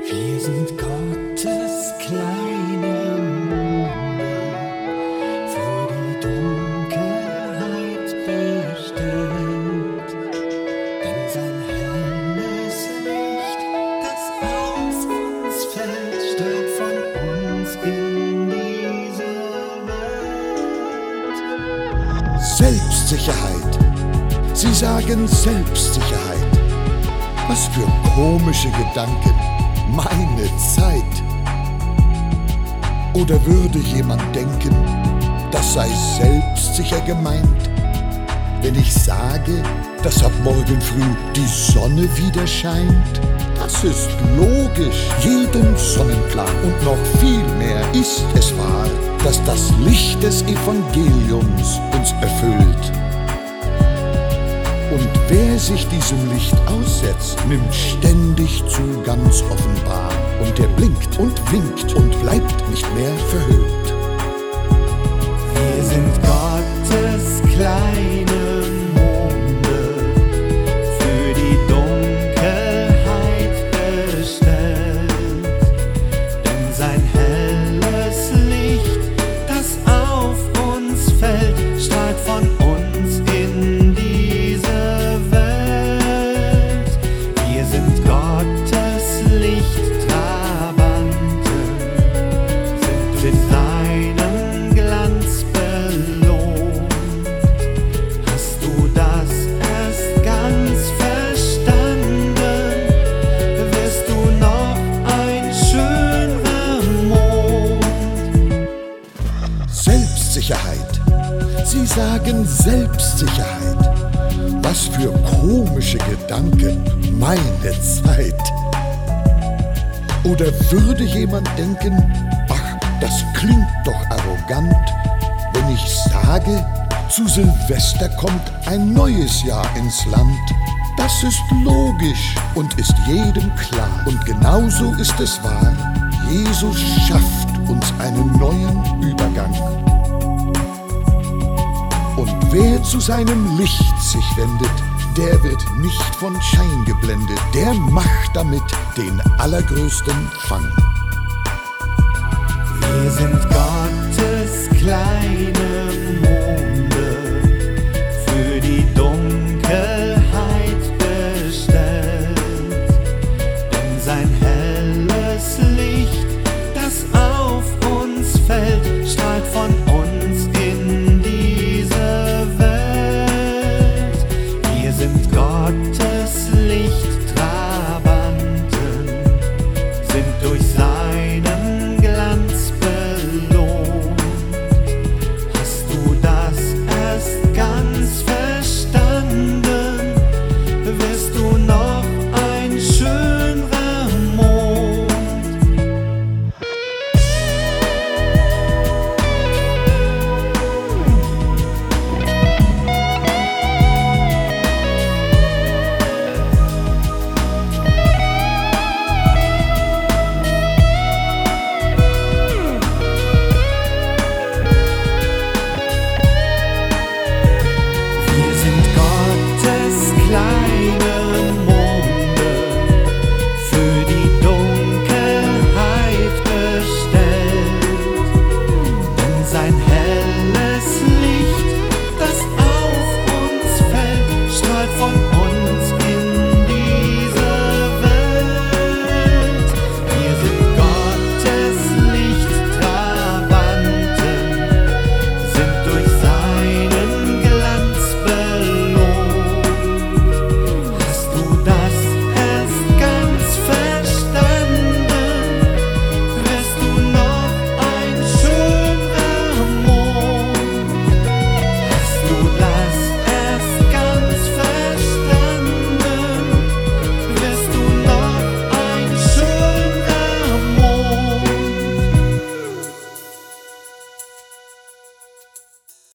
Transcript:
Wir sind Gottes kleine Monde, für die Dunkelheit bestellt. Denn sein helles Licht, das auf uns fällt, strahlt von uns in diese Welt. Selbstsicherheit. Sie sagen Selbstsicherheit. Was für komische Gedanken. Meine Zeit. Oder würde jemand denken, das sei selbstsicher gemeint, wenn ich sage, dass ab morgen früh die Sonne wieder scheint? Das ist logisch, jedem sonnenklar. Und noch viel mehr ist es wahr, dass das Licht des Evangeliums uns erfüllt. Und wer sich diesem Licht aussetzt, nimmt ständig zu ganz offenbar. Und er blinkt und winkt und bleibt nicht mehr verhüllt. Wir sind Gottes kleine Monde, für die Dunkelheit bestellt. Denn sein helles Licht, das auf uns fällt, strahlt von uns in diese Welt. Wir sind Gottes Lichttrabanten, sind mit seinem Glanz belohnt. Hast du das erst ganz verstanden, wirst du noch ein schöner Mond. Selbstsicherheit. Sie sagen Selbstsicherheit. Was für komische Gedanken. Meine Zeit. Oder würde jemand denken, ach, das klingt doch arrogant, wenn ich sage, zu Silvester kommt ein neues Jahr ins Land. Das ist logisch und ist jedem klar. Und genauso ist es wahr, Jesus schafft uns einen neuen Übergang. Und wer zu seinem Licht sich wendet, der wird nicht von Schein geblendet, der macht damit den allergrößten Fang. Wir sind Gottes kleine